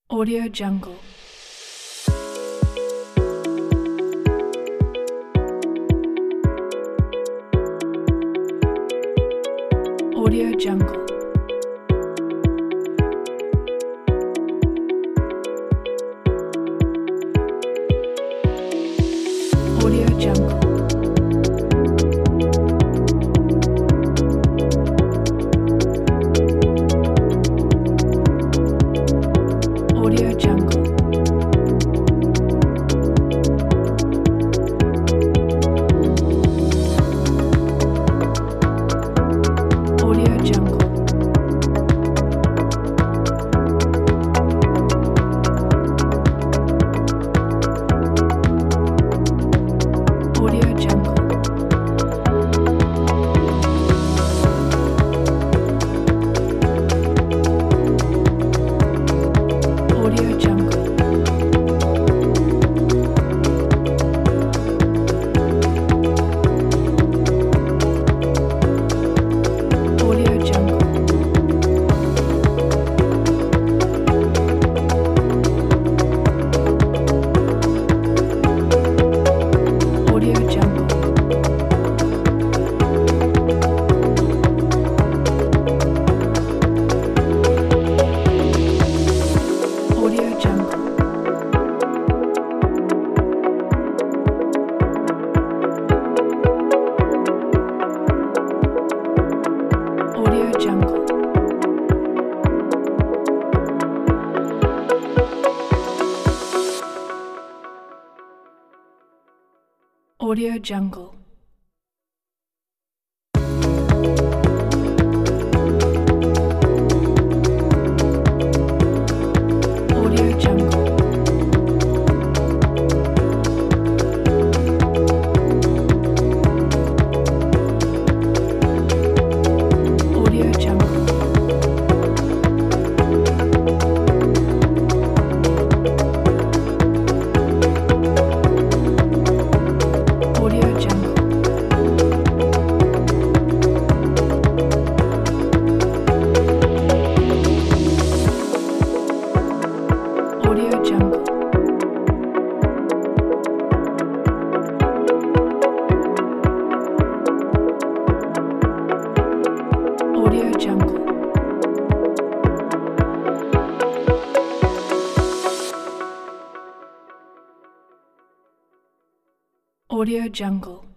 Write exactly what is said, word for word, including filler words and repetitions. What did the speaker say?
Audio Jungle. Audio Jungle. Audio Jungle. Audio Jungle. Audio Jungle. Audio Jungle. Audio Jungle. Audio Jungle. Audio Jungle. Audio Jungle. Audio Jungle. Audio Jungle. Audio Jungle. Audio Jungle. Audio Jungle. Audio Jungle. Audio Jungle. Audio Jungle.